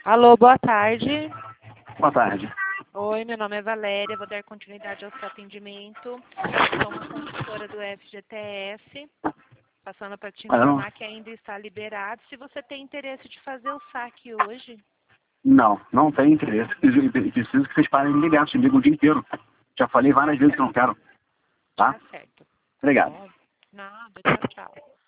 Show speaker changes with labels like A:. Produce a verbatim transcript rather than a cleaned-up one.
A: Alô, boa tarde.
B: Boa tarde.
A: Oi, meu nome é Valéria, vou dar continuidade ao seu atendimento. Sou uma consultora do F G T S, passando para te informar que ainda está liberado. Se você tem interesse de fazer o saque hoje...
B: Não, não tenho interesse. Preciso, preciso que vocês parem de ligar, se ligam o dia inteiro. Já falei várias vezes que não quero. Tá?
A: Tá certo.
B: Obrigado.
A: Bom, nada, tchau, tchau.